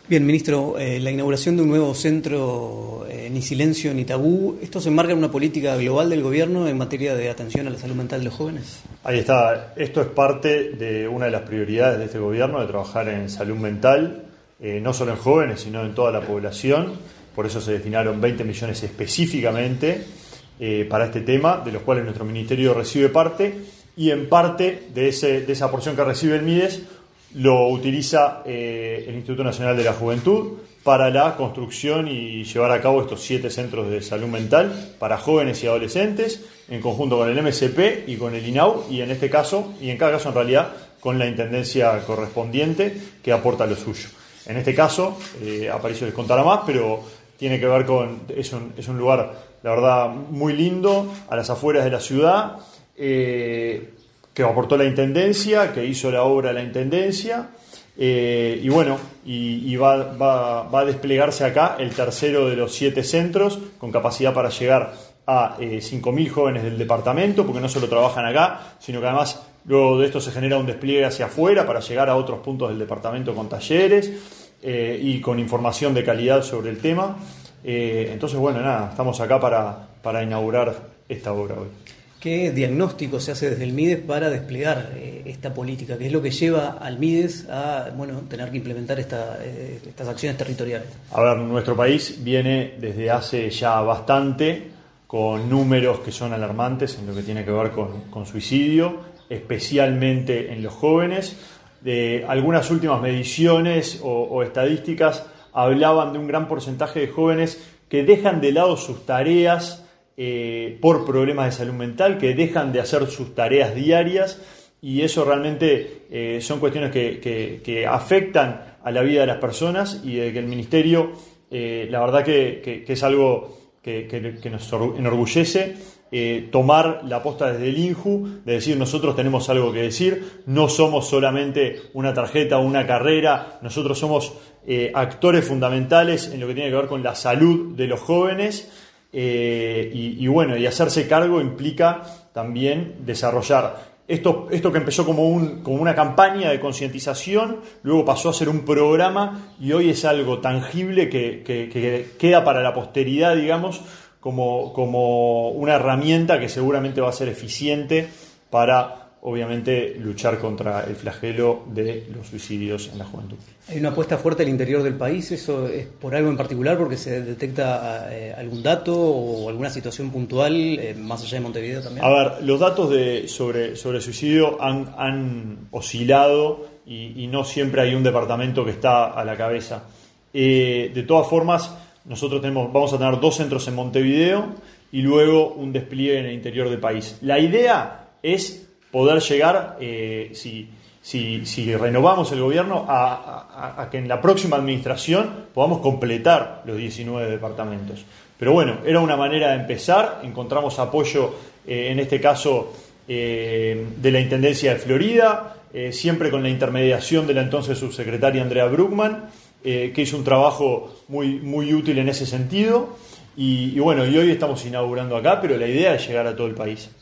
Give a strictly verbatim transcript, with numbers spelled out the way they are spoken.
Bien, ministro, eh, la inauguración de un nuevo centro eh, Ni Silencio ni Tabú, ¿esto se enmarca en una política global del gobierno en materia de atención a la salud mental de los jóvenes? Ahí está, esto es parte de una de las prioridades de este gobierno, de trabajar en salud mental, eh, no solo en jóvenes, sino en toda la población. Por eso se destinaron veinte millones específicamente eh, para este tema, de los cuales nuestro ministerio recibe parte, y en parte de, ese, de esa porción que recibe el MIDES, lo utiliza eh, el Instituto Nacional de la Juventud para la construcción y llevar a cabo estos siete centros de salud mental para jóvenes y adolescentes, en conjunto con el M S P y con el I N A U, y en este caso, y en cada caso en realidad, con la intendencia correspondiente que aporta lo suyo. En este caso, eh, Aparicio les contará más, pero tiene que ver con, es un, es un lugar, la verdad, muy lindo, a las afueras de la ciudad, eh, que aportó la Intendencia, que hizo la obra la Intendencia, eh, y bueno, y, y va, va, va a desplegarse acá el tercero de los siete centros, con capacidad para llegar a eh, cinco mil jóvenes del departamento, porque no solo trabajan acá, sino que además luego de esto se genera un despliegue hacia afuera para llegar a otros puntos del departamento con talleres eh, y con información de calidad sobre el tema. Eh, entonces, bueno, nada, estamos acá para, para inaugurar esta obra hoy. ¿Qué diagnóstico se hace desde el MIDES para desplegar eh, esta política? ¿Qué es lo que lleva al MIDES a bueno, tener que implementar esta, eh, estas acciones territoriales? A ver, nuestro país viene desde hace ya bastante con números que son alarmantes en lo que tiene que ver con, con suicidio, especialmente en los jóvenes. De algunas últimas mediciones o, o estadísticas hablaban de un gran porcentaje de jóvenes que dejan de lado sus tareas Eh, por problemas de salud mental, que dejan de hacer sus tareas diarias, y eso realmente eh, son cuestiones que, que, que afectan a la vida de las personas, y de que el Ministerio, eh, la verdad que, que, que es algo que, que, que nos enorgullece, eh, tomar la posta desde el INJU, de decir nosotros tenemos algo que decir, no somos solamente una tarjeta o una carrera, nosotros somos eh, actores fundamentales en lo que tiene que ver con la salud de los jóvenes. Eh, y, y bueno, y hacerse cargo implica también desarrollar esto, esto que empezó como, un, como una campaña de concientización, luego pasó a ser un programa y hoy es algo tangible que, que, que queda para la posteridad, digamos, como, como una herramienta que seguramente va a ser eficiente para, obviamente, luchar contra el flagelo de los suicidios en la juventud. ¿Hay una apuesta fuerte al interior del país? ¿Eso es por algo en particular, porque se detecta eh, algún dato o alguna situación puntual, eh, más allá de Montevideo también? A ver, los datos de, sobre, sobre suicidio han, han oscilado y, y no siempre hay un departamento que está a la cabeza. Eh, de todas formas, nosotros tenemos, vamos a tener dos centros en Montevideo y luego un despliegue en el interior del país. La idea es poder llegar, eh, si, si, si renovamos el gobierno, a, a, a que en la próxima administración podamos completar los diecinueve departamentos. Pero bueno, era una manera de empezar, encontramos apoyo, eh, en este caso, eh, de la Intendencia de Florida, eh, siempre con la intermediación de la entonces subsecretaria Andrea Bruckmann, eh, que hizo un trabajo muy, muy útil en ese sentido. Y, y bueno, y hoy estamos inaugurando acá, pero la idea es llegar a todo el país.